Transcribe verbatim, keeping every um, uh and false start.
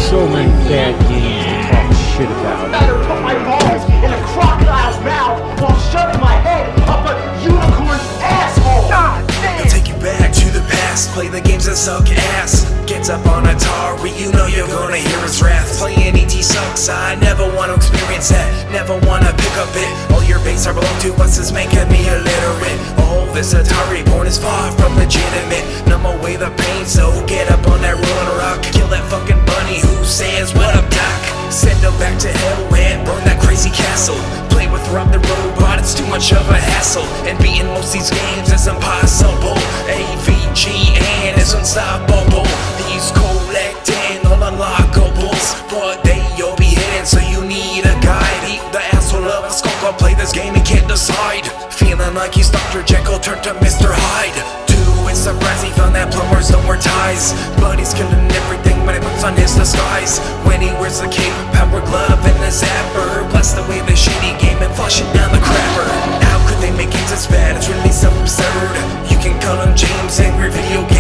so many bad games to talk shit about. I'd rather put my balls in a crocodile's mouth while shoving my head up a unicorn's asshole. God damn. I'll take you back to the past, play the games that suck ass. Gets up on Atari, you know you're gonna hear his wrath. Playing E T sucks, I never want to experience that. Never wanna pick up it. All your base are belong to us is making me illiterate. All this Atari porn is far from legitimate. Numb away the pain, so get up on that rolling rock. Kill that fucking bunny who says what up doc. Send him back to hell and burn that crazy castle. Play with Rob the Robot, it's too much of a hassle. And beating most these games is impossible. A V G N is unstoppable. These collecting all unlockables, but they all be hidden, so you need a guide. Eat the asshole of a skull, I'll play this game, he can't decide. Feeling like he's Doctor Jekyll turned to Mister Hyde. Two, it's surprising he found that plumbers don't wear ties, but he's killing everything when he puts on his disguise. When he wears the cape, power glove, and the zapper, blast away the shitty game and flush it down the crapper. How could they make games this bad? It's really so absurd. You can call him James, angry video game